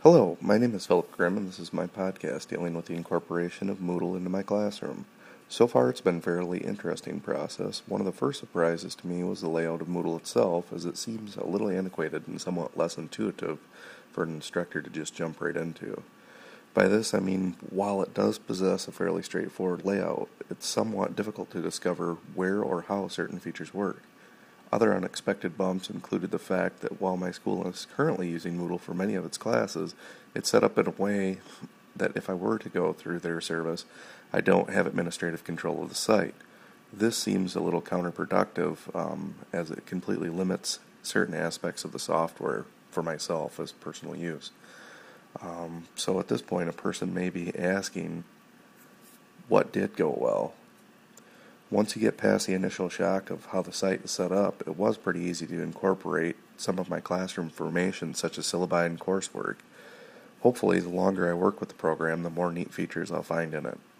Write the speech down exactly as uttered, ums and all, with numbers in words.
Hello, my name is Philip Grimm, and this is my podcast dealing with the incorporation of Moodle into my classroom. So far, it's been a fairly interesting process. One of the first surprises to me was the layout of Moodle itself, as it seems a little antiquated and somewhat less intuitive for an instructor to just jump right into. By this, I mean, while it does possess a fairly straightforward layout, it's somewhat difficult to discover where or how certain features work. Other unexpected bumps included the fact that while my school is currently using Moodle for many of its classes, it's set up in a way that if I were to go through their service, I don't have administrative control of the site. This seems a little counterproductive, um, as it completely limits certain aspects of the software for myself as personal use. Um, so at this point, a person may be asking, what did go well? Once you get past the initial shock of how the site is set up, it was pretty easy to incorporate some of my classroom information, such as syllabi and coursework. Hopefully, the longer I work with the program, the more neat features I'll find in it.